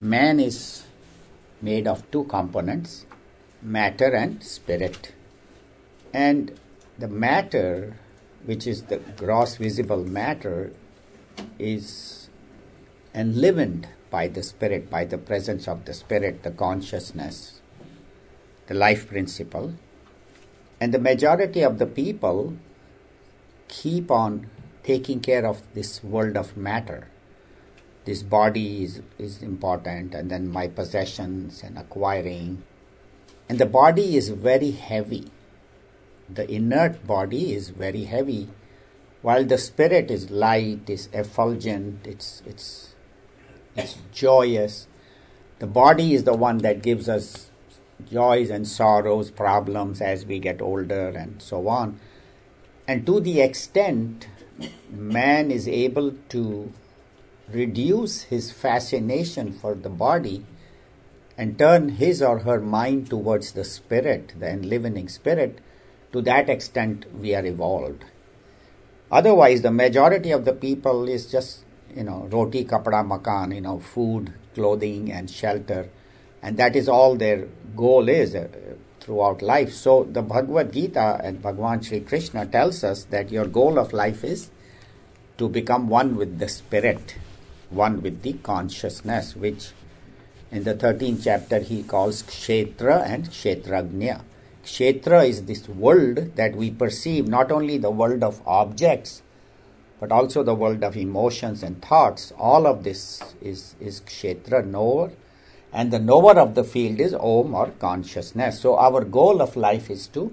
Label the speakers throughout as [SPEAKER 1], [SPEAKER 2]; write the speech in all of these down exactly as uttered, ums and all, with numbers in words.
[SPEAKER 1] Man is made of two components, matter and spirit. And the matter, which is the gross visible matter, is enlivened by the spirit, by the presence of the spirit, the consciousness, the life principle. And the majority of the people keep on taking care of this world of matter. This body is, is important, and then my possessions and acquiring. And the body is very heavy. The inert body is very heavy, while the spirit is light, is effulgent, it's it's it's joyous. The body is the one that gives us joys and sorrows, problems as we get older and so on. And to the extent man is able to reduce his fascination for the body and turn his or her mind towards the spirit, the enlivening spirit, to that extent we are evolved. Otherwise, the majority of the people is just, you know, roti, kapda, makan, you know, food, clothing and shelter. And that is all their goal is uh, throughout life. So the Bhagavad Gita and Bhagavan Sri Krishna tells us that your goal of life is to become one with the spirit, one with the consciousness, which in the thirteenth chapter he calls Kshetra and Kshetrajna. Kshetra is this world that we perceive, not only the world of objects, but also the world of emotions and thoughts. All of this is, is Kshetra, knower. And the knower of the field is Om or consciousness. So our goal of life is to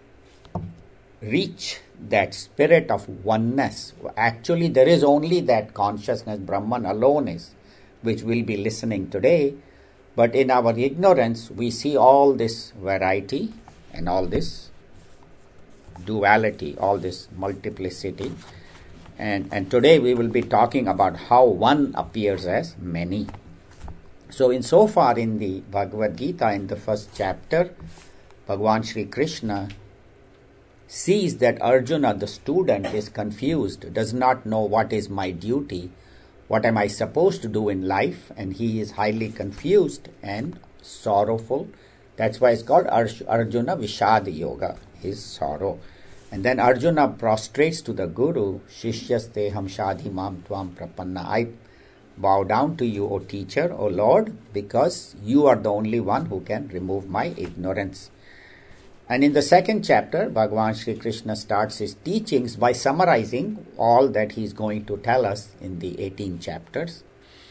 [SPEAKER 1] reach that spirit of oneness. Actually, there is only that consciousness, Brahman alone is, which we'll be listening today. But in our ignorance, we see all this variety and all this duality, all this multiplicity. And, and today we will be talking about how one appears as many. So in so far in the Bhagavad Gita, in the first chapter, Bhagavan Sri Krishna sees that Arjuna, the student, is confused, does not know what is my duty, what am I supposed to do in life, and he is highly confused and sorrowful. That's why it's called Arjuna Vishad Yoga, his sorrow. And then Arjuna prostrates to the Guru, Shishyaste ham shadhi mam tvam prapanna. I bow down to you, O teacher, O Lord, because you are the only one who can remove my ignorance. And in the second chapter, Bhagavan Sri Krishna starts his teachings by summarizing all that he is going to tell us in the eighteen chapters.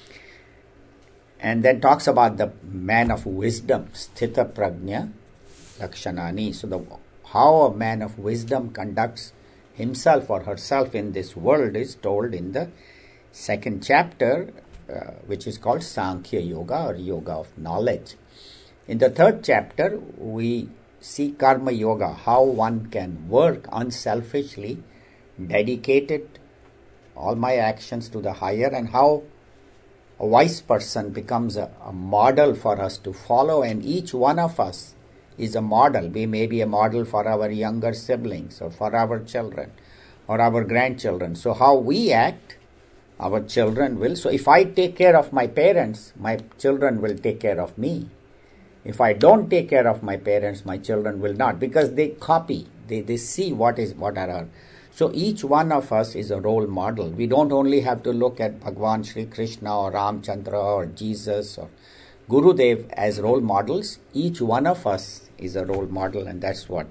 [SPEAKER 1] And then talks about the man of wisdom, Sthita Prajna Lakshanani. So the, how a man of wisdom conducts himself or herself in this world is told in the second chapter, uh, which is called Sankhya Yoga or Yoga of Knowledge. In the third chapter, we see Karma Yoga, how one can work unselfishly, dedicated all my actions to the higher, and how a wise person becomes a, a model for us to follow, and each one of us is a model. We may be a model for our younger siblings or for our children or our grandchildren. So how we act, our children will. So if I take care of my parents, my children will take care of me. If I don't take care of my parents, my children will not, because they copy, they, they see what is what are our. So each one of us is a role model. We don't only have to look at Bhagavan Sri Krishna or Ramchandra or Jesus or Gurudev as role models. Each one of us is a role model, and that's what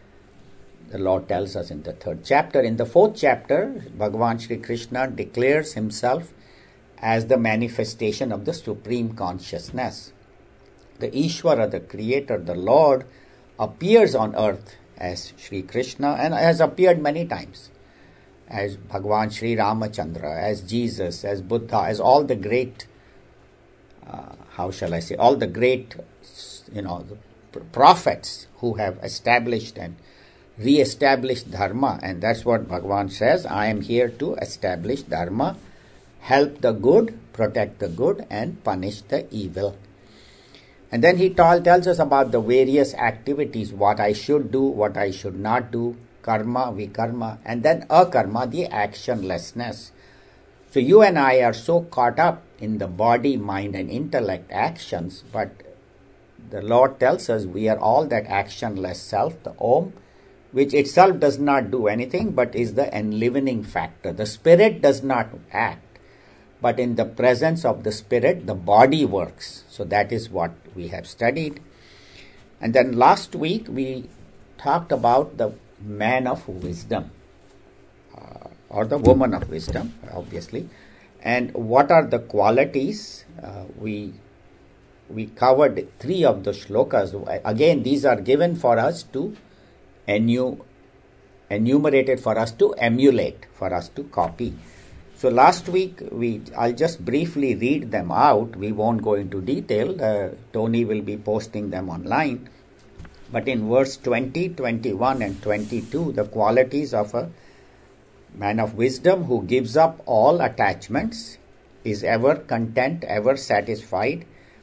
[SPEAKER 1] the Lord tells us in the third chapter. In the fourth chapter, Bhagavan Sri Krishna declares himself as the manifestation of the Supreme Consciousness. The Ishvara, the Creator, the Lord, appears on earth as Sri Krishna and has appeared many times as Bhagavan Sri Ramachandra, as Jesus, as Buddha, as all the great, uh, how shall I say, all the great, you know, the prophets who have established and re-established Dharma. And that's what Bhagavan says, I am here to establish Dharma, help the good, protect the good, and punish the evil. And then he tell, tells us about the various activities, what I should do, what I should not do, karma, vikarma, and then akarma, the actionlessness. So you and I are so caught up in the body, mind and intellect actions, but the Lord tells us we are all that actionless self, the Om, which itself does not do anything but is the enlivening factor. The spirit does not act, but in the presence of the spirit, the body works. So that is what we have studied. And then last week we talked about the man of wisdom, uh, or the woman of wisdom, obviously. And what are the qualities? Uh, we we covered three of the shlokas. Again, these are given for us to enu- enumerated for us to emulate, for us to copy. So last week, we I'll just briefly read them out. We won't go into detail. Uh, Tony will be posting them online. But in verse twenty, twenty-one and twenty-two, the qualities of a man of wisdom who gives up all attachments, is ever content, ever satisfied.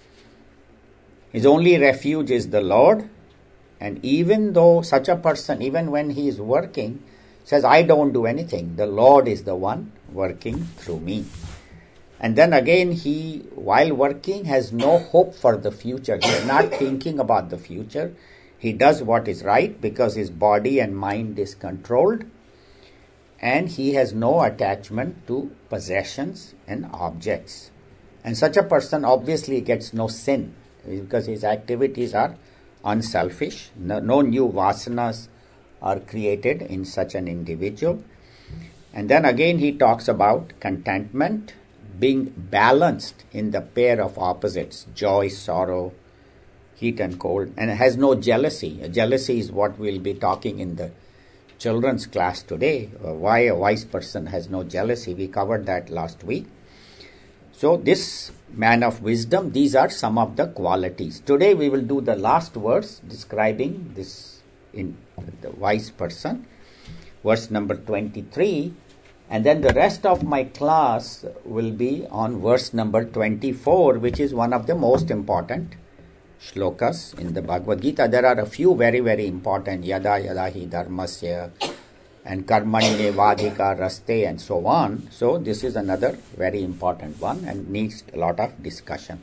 [SPEAKER 1] His only refuge is the Lord. And even though such a person, even when he is working, says, I don't do anything, the Lord is the one working through me. And then again, he, while working, has no hope for the future. He is not thinking about the future. He does what is right because his body and mind is controlled. And he has no attachment to possessions and objects. And such a person obviously gets no sin because his activities are unselfish. No, no new vasanas are created in such an individual. And then again he talks about contentment, being balanced in the pair of opposites, joy, sorrow, heat and cold, and has no jealousy. Jealousy is what we'll be talking in the children's class today. Uh, why a wise person has no jealousy. We covered that last week. So this man of wisdom, these are some of the qualities. Today we will do the last verse describing this in the wise person, verse number twenty-three, and then the rest of my class will be on verse number twenty-four, which is one of the most important shlokas in the Bhagavad Gita. There are a few very, very important, yada yada hi dharmasya and karmanye vadhika raste and so on. So this is another very important one and needs a lot of discussion.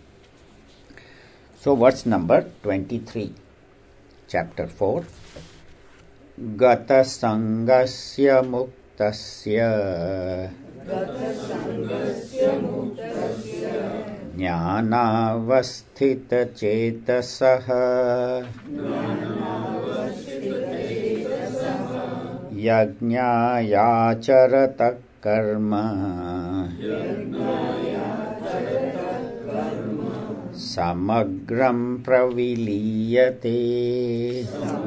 [SPEAKER 1] So verse number twenty-three, chapter four. Gata sangasya muktasya jnanavasthita chetasaha yajñāyācarata karma samagram praviliyate.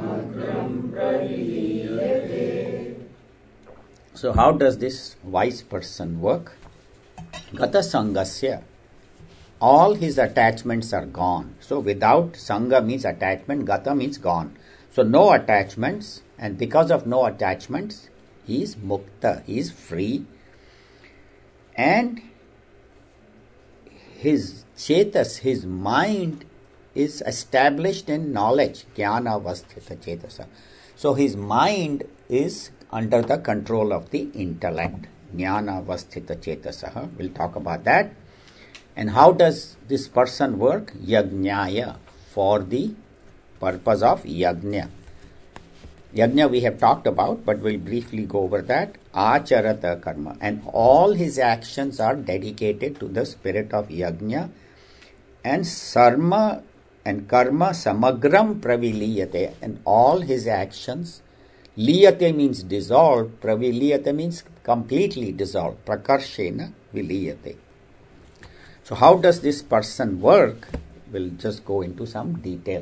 [SPEAKER 1] So how does this wise person work? Gata sangasya. All his attachments are gone. So without sangha means attachment, gata means gone. So no attachments, and because of no attachments, he is mukta, he is free. And his chetas, his mind is established in knowledge, jnana vasthita chetasa. So his mind is under the control of the intellect, jnana vasthita chetasa. We'll talk about that. And how does this person work? Yajñāya, for the purpose of yajna. Yajna we have talked about, but we'll briefly go over that. Acharata karma. And all his actions are dedicated to the spirit of yajna. And sarma and karma samagram praviliyate. And all his actions, liyate means dissolve, praviliyate means completely dissolve. Prakarshena viliyate. So how does this person work? We'll just go into some detail.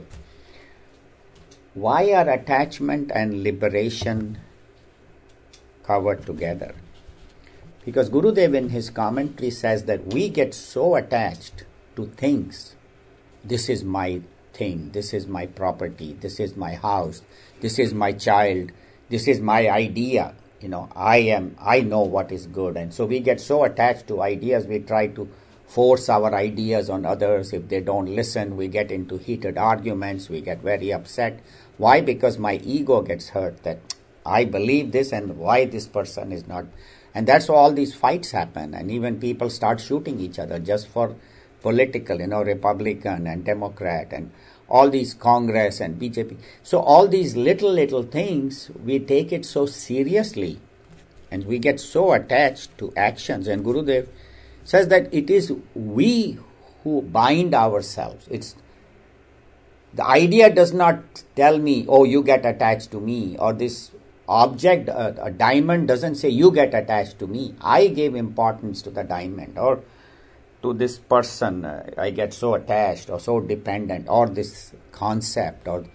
[SPEAKER 1] Why are attachment and liberation covered together? Because Gurudev in his commentary says that we get so attached to things. This is my thing, this is my property, this is my house, this is my child, this is my idea. You know, I am, I know what is good. And so we get so attached to ideas, we try to force our ideas on others. If they don't listen, we get into heated arguments, we get very upset. Why? Because my ego gets hurt that I believe this and why this person is not And that's why all these fights happen, and even people start shooting each other just for political, you know, Republican and Democrat and all these Congress and B J P. So all these little, little things, we take it so seriously and we get so attached to actions. And Gurudev says that it is we who bind ourselves. It's the idea does not tell me, oh, you get attached to me, or this object, a, a diamond doesn't say you get attached to me. I gave importance to the diamond, or to this person, uh, I get so attached or so dependent, or this concept. Or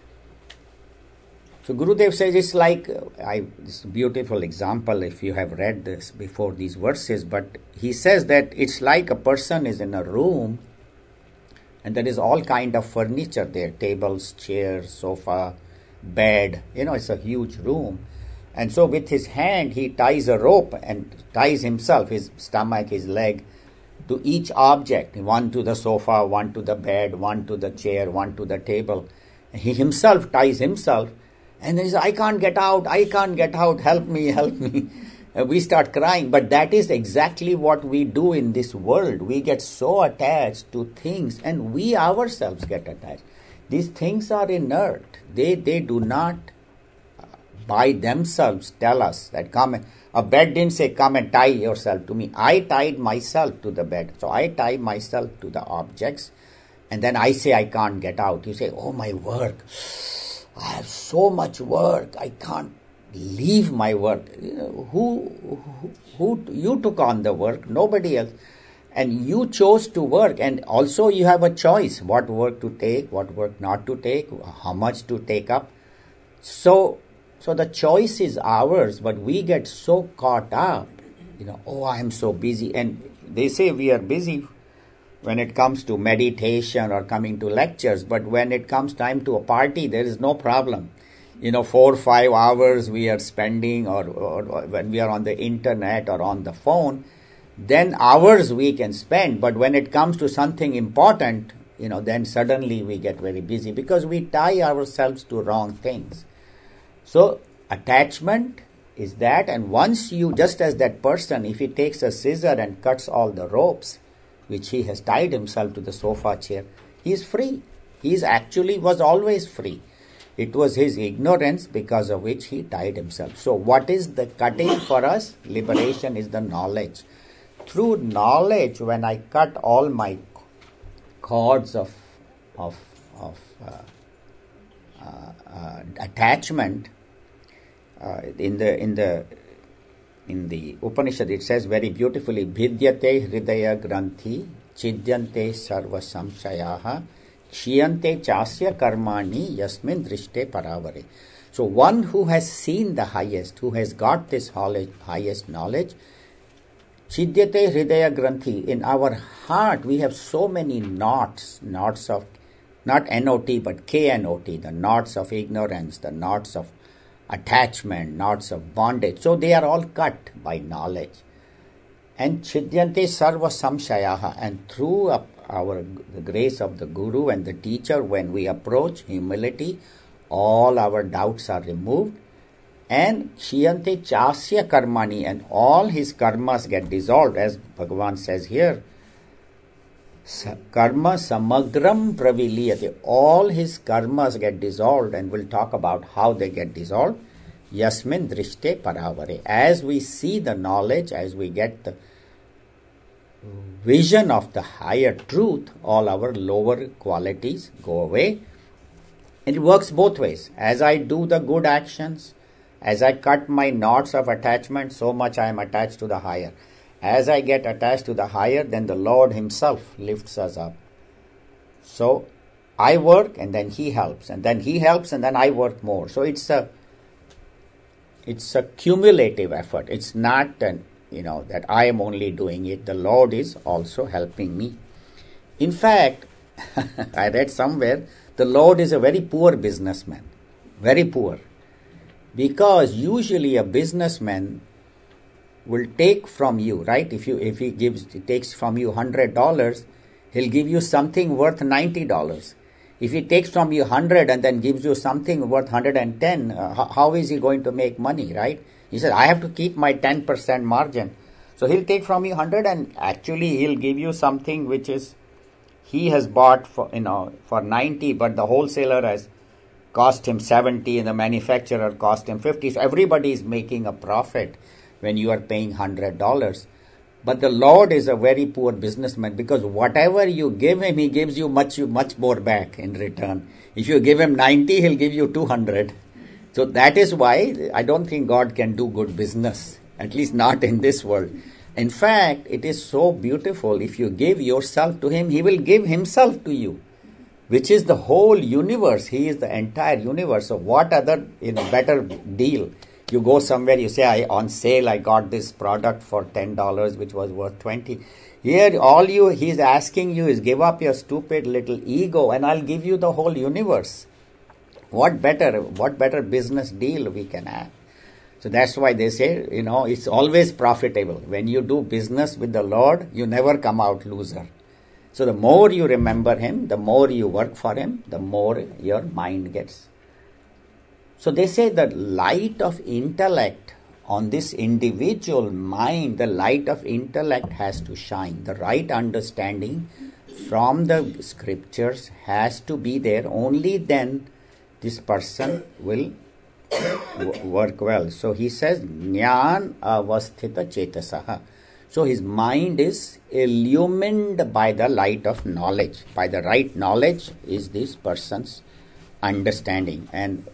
[SPEAKER 1] so Gurudev says it's like, uh, I, this beautiful example if you have read this before these verses, but he says that it's like a person is in a room and there is all kind of furniture there, tables, chairs, sofa, bed, you know, it's a huge room. And so with his hand he ties a rope and ties himself, his stomach, his leg, to each object, one to the sofa, one to the bed, one to the chair, one to the table. He himself ties himself, and then he says, I can't get out, I can't get out, help me, help me. And we start crying, but that is exactly what we do in this world. We get so attached to things, and we ourselves get attached. These things are inert. They, they do not by themselves tell us that come and, a bed didn't say come and tie yourself to me. I tied myself to the bed. So I tie myself to the objects, and then I say I can't get out. You say, oh, my work. I have so much work. I can't leave my work. You know, who, who, who, you took on the work, nobody else. And you chose to work, and also you have a choice what work to take, what work not to take, how much to take up. So, so the choice is ours, but we get so caught up, you know, oh, I am so busy. And they say we are busy when it comes to meditation or coming to lectures, but when it comes time to a party, there is no problem. You know, four or five hours we are spending, or, or, or when we are on the internet or on the phone, then hours we can spend. But when it comes to something important, you know, then suddenly we get very busy because we tie ourselves to wrong things. So attachment is that, and once you, just as that person, if he takes a scissor and cuts all the ropes, which he has tied himself to the sofa chair, he is free. He is actually was always free. It was his ignorance because of which he tied himself. So what is the cutting for us? Liberation is the knowledge. Through knowledge, when I cut all my cords of of of uh, uh, uh, attachment, uh, in the in the in the Upanishad, it says very beautifully, "Bhidyate hridaya granthi, chidyante sarva samshayaha, kshiyante chasya karmani yasmin drishte paravare." So one who has seen the highest, who has got this highest knowledge, Chidyate hridaya granthi, in our heart we have so many knots, knots of, not N O T but K N O T, the knots of ignorance, the knots of attachment, knots of bondage. So they are all cut by knowledge. And chidyante sarva samshayaha, and through our the grace of the Guru and the teacher, when we approach humility, all our doubts are removed. And kshiyante chasya karmani, and all his karmas get dissolved, as Bhagavan says here. Karma samagram praviliyate, all his karmas get dissolved, and we'll talk about how they get dissolved. Yasmin drishte paravare, as we see the knowledge, as we get the vision of the higher truth, all our lower qualities go away. And it works both ways. As I do the good actions, as I cut my knots of attachment, so much I am attached to the higher. As I get attached to the higher, then the Lord himself lifts us up. So I work and then he helps, and then he helps and then I work more. So it's a it's a cumulative effort. It's not an, you know, that I am only doing it. The Lord is also helping me. In fact, I read somewhere, the Lord is a very poor businessman. Very poor. Because usually a businessman will take from you, right? If you if he gives he takes from you one hundred dollars, he'll give you something worth ninety dollars. If he takes from you one hundred and then gives you something worth one hundred ten, uh, how, how is he going to make money, right? He said, I have to keep my ten percent margin. So he'll take from you one hundred and actually he'll give you something which is, he has bought for, you know, for ninety, but the wholesaler has cost him seventy and the manufacturer cost him fifty. So everybody is making a profit when you are paying one hundred dollars. But the Lord is a very poor businessman, because whatever you give him, he gives you much, much more back in return. If you give him ninety, he'll give you two hundred. So that is why I don't think God can do good business, at least not in this world. In fact, it is so beautiful. If you give yourself to him, he will give himself to you, which is the whole universe. He is the entire universe. So what other, you know, better deal? You go somewhere, you say, I, on sale, I got this product for ten dollars, which was worth twenty. Here, all you, he's asking you is give up your stupid little ego and I'll give you the whole universe. What better, what better business deal we can have? So that's why they say, you know, it's always profitable. When you do business with the Lord, you never come out loser. So the more you remember him, the more you work for him, the more your mind gets. So they say that light of intellect on this individual mind, the light of intellect has to shine. The right understanding from the scriptures has to be there. Only then this person will w- work well. So he says, Jnana avasthita chetasaha. So his mind is illumined by the light of knowledge. By the right knowledge is this person's understanding. And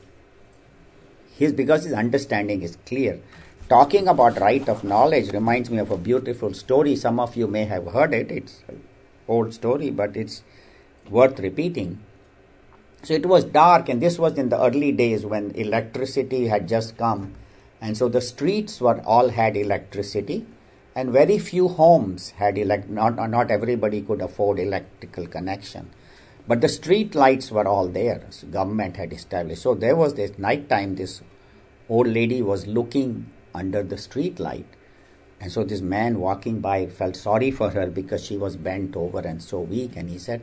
[SPEAKER 1] his, because his understanding is clear. Talking about right of knowledge reminds me of a beautiful story. Some of you may have heard it. It's an old story, but it's worth repeating. So it was dark, and this was in the early days when electricity had just come. And so the streets were all had electricity, and very few homes had elect. Not, not everybody could afford electrical connection. But the street lights were all there. So government had established. So there was this night time, this old lady was looking under the street light. And so this man walking by felt sorry for her because she was bent over and so weak. And he said,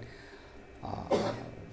[SPEAKER 1] uh,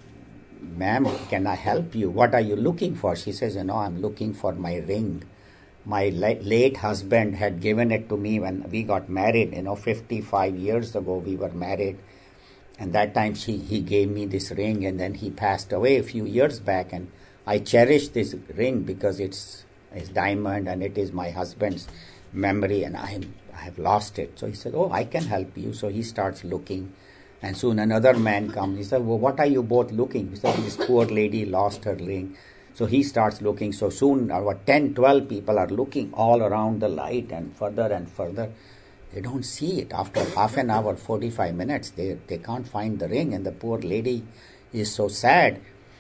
[SPEAKER 1] ma'am, can I help you? What are you looking for? She says, you know, I'm looking for my ring. My la- late husband had given it to me when we got married. You know, fifty-five years ago we were married. And that time she, he gave me this ring, and then he passed away a few years back, and I cherish this ring because it's, it's diamond and it is my husband's memory, and I, I have lost it. So he said, oh, I can help you. So he starts looking, and soon another man comes. He said, well, what are you both looking? He said, this poor lady lost her ring. So he starts looking. So soon about ten, twelve people are looking all around the light and further and further. They don't see it. After half an hour, forty-five minutes, they, they can't find the ring, and the poor lady is so sad.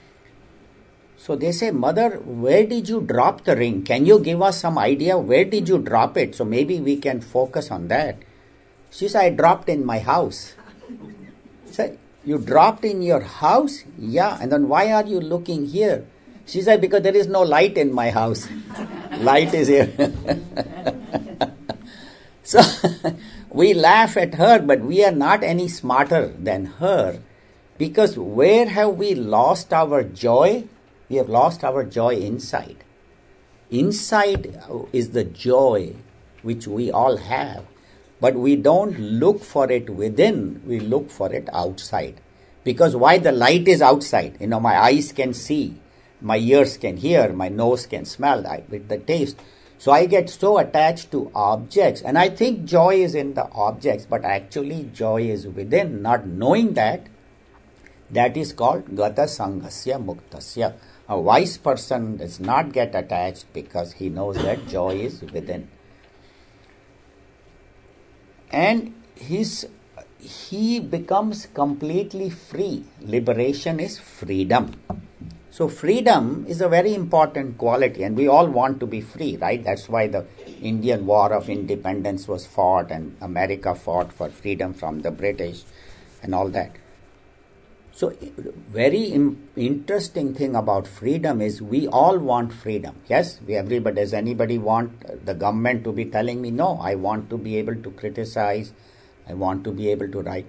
[SPEAKER 1] So they say, Mother, where did you drop the ring? Can you give us some idea? Where did you drop it? So maybe we can focus on that. She said, I dropped in my house. She said, you dropped in your house? Yeah. And then why are you looking here? She said, because there is no light in my house. Light is here. So we laugh at her, but we are not any smarter than her, because where have we lost our joy? We have lost our joy inside. Inside is the joy which we all have, but we don't look for it within, we look for it outside. Because why? The light is outside. You know, my eyes can see, my ears can hear, my nose can smell, I, with the taste. So I get so attached to objects, and I think joy is in the objects, but actually joy is within. Not knowing that, that is called gata sanghasya muktasya. A wise person does not get attached because he knows that joy is within. And his, he becomes completely free. Liberation is freedom. So freedom is a very important quality, and we all want to be free, right? That's why the Indian War of Independence was fought, and America fought for freedom from the British and all that. So very im- interesting thing about freedom is we all want freedom. Yes, we everybody, does anybody want the government to be telling me, no, I want to be able to criticize, I want to be able to write.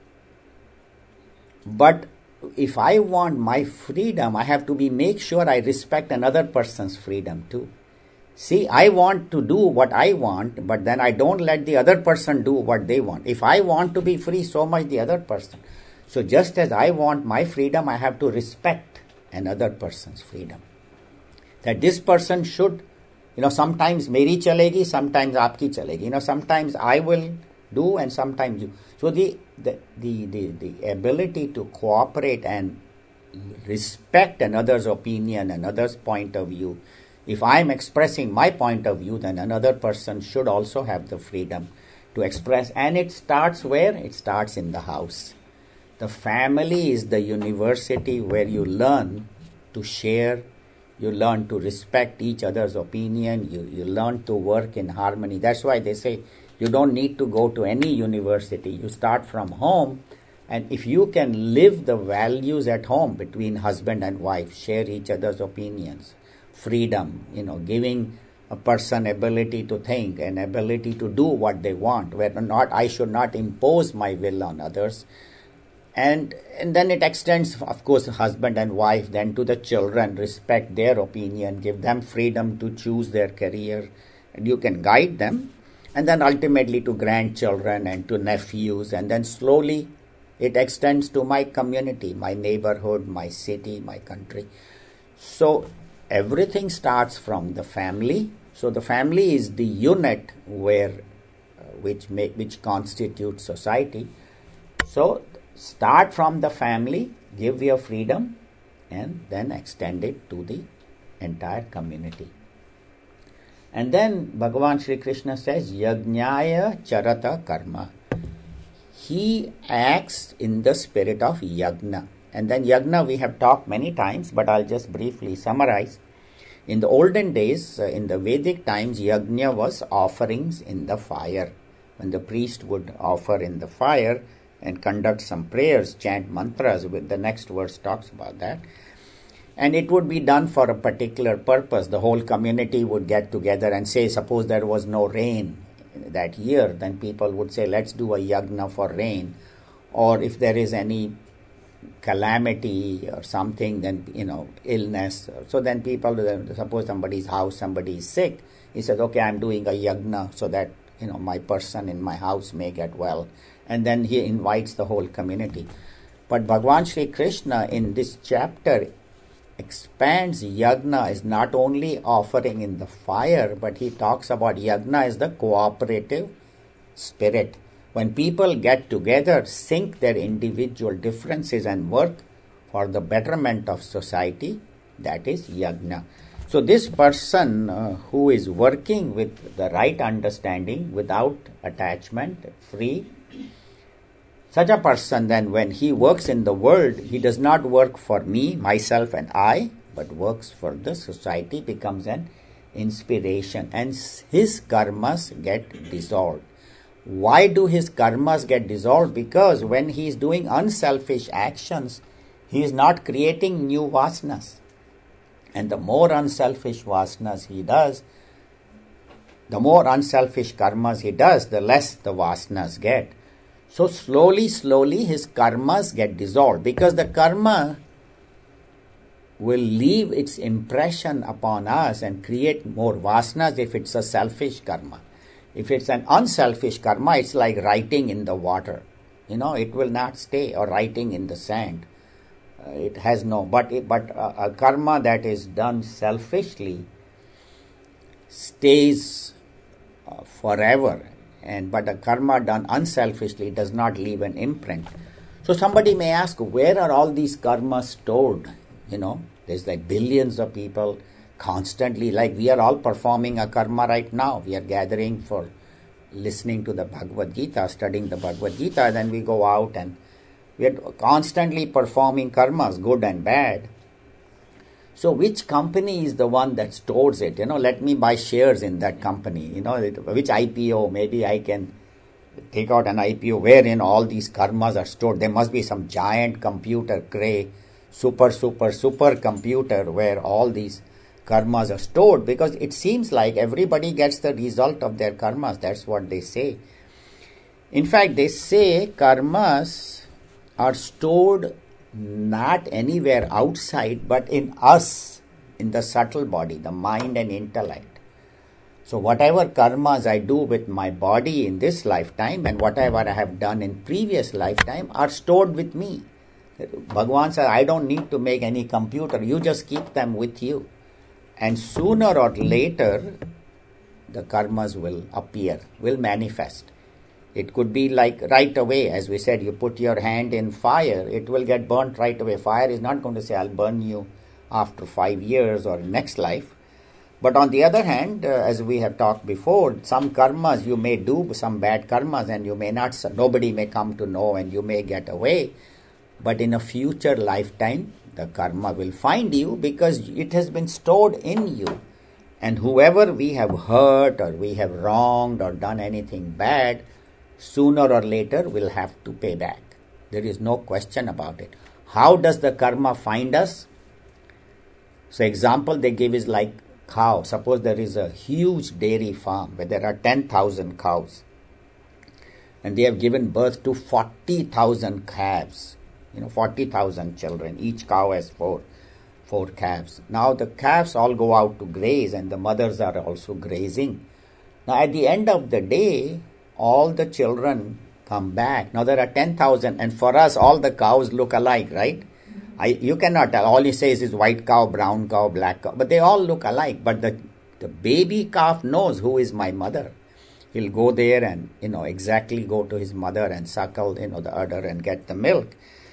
[SPEAKER 1] But if I want my freedom, I have to be make sure I respect another person's freedom too. See, I want to do what I want, but then I don't let the other person do what they want. If I want to be free, so much the other person. So just as I want my freedom, I have to respect another person's freedom. That this person should, you know, sometimes meri chalegi, sometimes aapki chalegi. You know, sometimes I will do and sometimes you. So the, the, the, the, the ability to cooperate and respect another's opinion, another's point of view. If I am expressing my point of view, then another person should also have the freedom to express. And it starts where? It starts in the house. The family is the university where you learn to share, you learn to respect each other's opinion, you, you learn to work in harmony. That's why they say you don't need to go to any university. You start from home, and if you can live the values at home between husband and wife, share each other's opinions, freedom, you know, giving a person ability to think and ability to do what they want, where not I should not impose my will on others. And and then it extends, of course, husband and wife, then to the children, respect their opinion, give them freedom to choose their career, and you can guide them. And then ultimately to grandchildren and to nephews, and then slowly it extends to my community, my neighborhood, my city, my country. So everything starts from the family. So the family is the unit where uh, which make, which constitutes society. So start from the family, give your freedom, and then extend it to the entire community. And then Bhagavan Sri Krishna says, Yajnaya Charata Karma. He acts in the spirit of Yajna. And then Yajna we have talked many times, but I'll just briefly summarize. In the olden days, uh, in the Vedic times, Yajna was offerings in the fire. When the priest would offer in the fire and conduct some prayers, chant mantras, with the next verse talks about that. And it would be done for a particular purpose. The whole community would get together and say, suppose there was no rain that year, then people would say, let's do a yajna for rain. Or if there is any calamity or something, then, you know, illness. So then people, suppose somebody's house, somebody is sick, he says, okay, I'm doing a yajna so that, you know, my person in my house may get well. And then he invites the whole community. But Bhagavan Sri Krishna in this chapter expands yajna is not only offering in the fire, but he talks about yajna as the cooperative spirit. When people get together, sink their individual differences and work for the betterment of society, that is yajna. So this person uh, who is working with the right understanding, without attachment, free, such a person then, when he works in the world, he does not work for me, myself and I, but works for the society, becomes an inspiration, and his karmas get dissolved. Why do his karmas get dissolved? Because when he is doing unselfish actions, he is not creating new vasanas. And the more unselfish vasanas he does, the more unselfish karmas he does, the less the vasanas get. So slowly, slowly his karmas get dissolved, because the karma will leave its impression upon us and create more vasanas if it's a selfish karma. If it's an unselfish karma, it's like writing in the water. You know, it will not stay, or writing in the sand. Uh, it has no, but, it, but a, a karma that is done selfishly stays uh, forever. And but a karma done unselfishly does not leave an imprint. So somebody may ask, where are all these karmas stored? You know, there's like billions of people constantly, like we are all performing a karma right now. We are gathering for listening to the Bhagavad Gita, studying the Bhagavad Gita, and then we go out and we are constantly performing karmas, good and bad. So which company is the one that stores it? You know, let me buy shares in that company. You know, which I P O? Maybe I can take out an I P O wherein all these karmas are stored. There must be some giant computer, cray, super, super, super computer where all these karmas are stored, because it seems like everybody gets the result of their karmas. That's what they say. In fact, they say karmas are stored not anywhere outside, but in us, in the subtle body, the mind and intellect. So whatever karmas I do with my body in this lifetime and whatever I have done in previous lifetime are stored with me. Bhagavan said, I don't need to make any computer. You just keep them with you. And sooner or later, the karmas will appear, will manifest. It could be like right away, as we said, you put your hand in fire, it will get burnt right away. Fire is not going to say, I'll burn you after five years or next life. But on the other hand, uh, as we have talked before, some karmas you may do, some bad karmas, and you may not, nobody may come to know and you may get away. But in a future lifetime, the karma will find you because it has been stored in you. And whoever we have hurt or we have wronged or done anything bad, sooner or later will have to pay back. There is no question about it. How does the karma find us? So example they give is like cow. Suppose there is a huge dairy farm where there are ten thousand cows and they have given birth to forty thousand calves, you know, forty thousand children. Each cow has four, four calves. Now the calves all go out to graze and the mothers are also grazing. Now at the end of the day, all the children come back. Now there are ten thousand and for us all the cows look alike, right? I, you cannot tell. All he says is white cow, brown cow, black cow. But they all look alike. But the, the baby calf knows who is my mother. He'll go there and, you know, exactly go to his mother and suckle, you know, the udder and get the milk.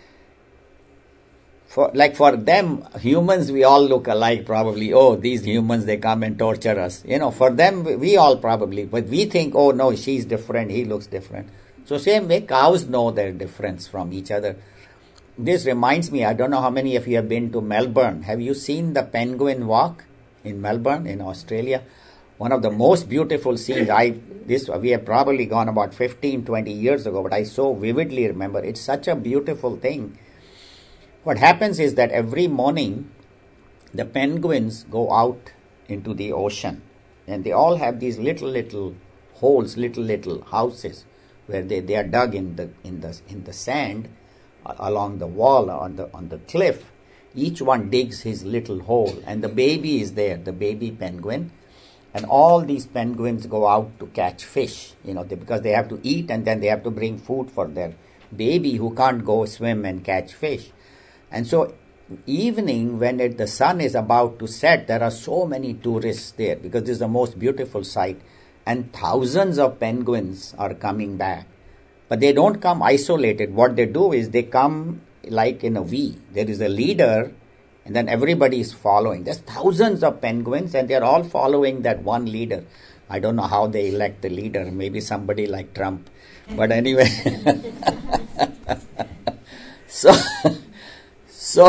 [SPEAKER 1] For, like for them, humans, we all look alike probably. Oh, these humans, they come and torture us. You know, for them, we all probably. But we think, oh, no, she's different. He looks different. So same way, cows know their difference from each other. This reminds me, I don't know how many of you have been to Melbourne. Have you seen the penguin walk in Melbourne, in Australia? One of the most beautiful scenes. I this we have probably gone about fifteen, twenty years ago, but I so vividly remember. It's such a beautiful thing. What happens is that every morning, the penguins go out into the ocean. And they all have these little, little holes, little, little houses where they, they are dug in the in the in the sand along the wall on the on the cliff. Each one digs his little hole and the baby is there, the baby penguin, and all these penguins go out to catch fish, you know, they, because they have to eat and then they have to bring food for their baby who can't go swim and catch fish. And so evening when it, the sun is about to set, there are so many tourists there because this is the most beautiful sight and thousands of penguins are coming back. But they don't come isolated. What they do is they come like in a V. There is a leader and then everybody is following. There's thousands of penguins and they're all following that one leader. I don't know how they elect the leader. Maybe somebody like Trump. But anyway. so, so,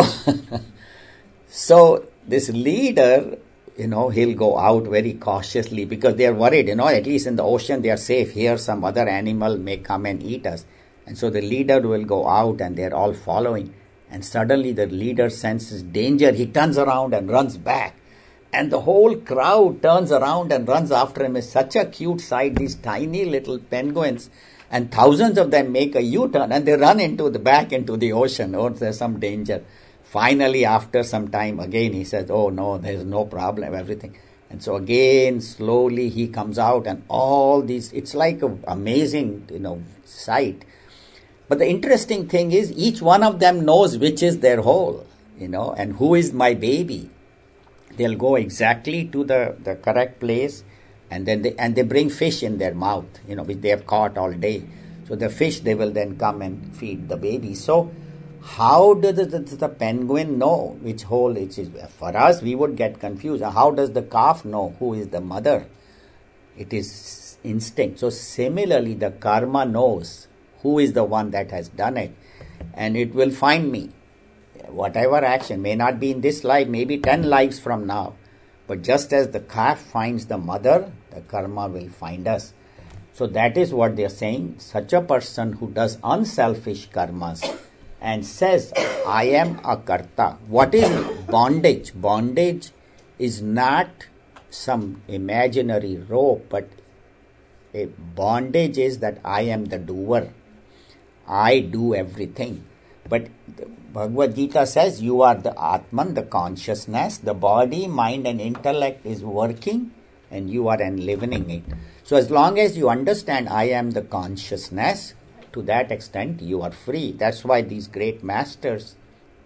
[SPEAKER 1] so this leader, you know, he'll go out very cautiously because they are worried, you know, at least in the ocean they are safe. Here some other animal may come and eat us. And so the leader will go out and they're all following. And suddenly the leader senses danger. He turns around and runs back. And the whole crowd turns around and runs after him. It's such a cute sight, these tiny little penguins. And thousands of them make a U-turn and they run into the back into the ocean. Oh, there's some danger. Finally, after some time, again, he says, oh, no, there's no problem, everything. And so again, slowly he comes out and all these, it's like an amazing, you know, sight. But the interesting thing is each one of them knows which is their hole, you know, and who is my baby. They'll go exactly to the, the correct place and then they, and they bring fish in their mouth, you know, which they have caught all day. So the fish, they will then come and feed the baby. So how does the, the, the penguin know which hole it is? For us, we would get confused. How does the calf know who is the mother? It is instinct. So similarly, the karma knows who is the one that has done it. And it will find me. Whatever action, may not be in this life, maybe ten lives from now. But just as the calf finds the mother, the karma will find us. So that is what they are saying. Such a person who does unselfish karmas and says, I am a karta. What is bondage? Bondage is not some imaginary rope, but a bondage is that I am the doer. I do everything. But Bhagavad Gita says you are the Atman, the consciousness, the body, mind and intellect is working and you are enlivening it. So as long as you understand I am the consciousness, to that extent you are free. That's why these great masters,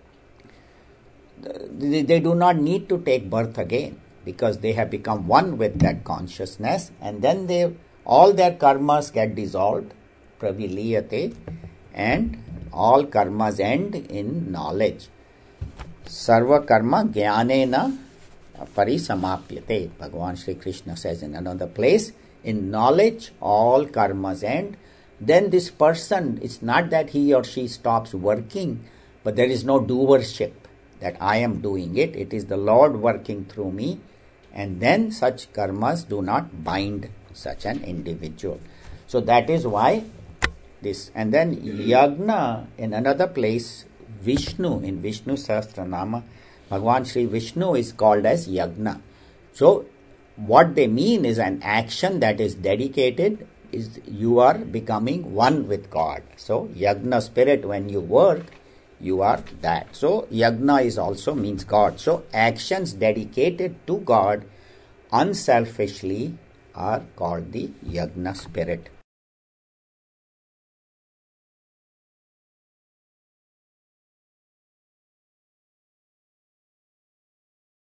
[SPEAKER 1] they, they do not need to take birth again, because they have become one with that consciousness, and then they all their karmas get dissolved, praviliyate, and all karmas end in knowledge. Sarva karma jnanena parisamapyate. Bhagavan Sri Krishna says in another place, in knowledge all karmas end. Then this person, it's not that he or she stops working, but there is no doership, that I am doing it. It is the Lord working through me, and then such karmas do not bind such an individual. So that is why this. And then yagna, in another place, Vishnu, in Vishnu Sahasranama, Bhagavan Sri Vishnu is called as yagna. So what they mean is an action that is dedicated, is you are becoming one with God. So yagna spirit, when you work, you are that. So yagna is also means God. So actions dedicated to God unselfishly are called the yagna spirit.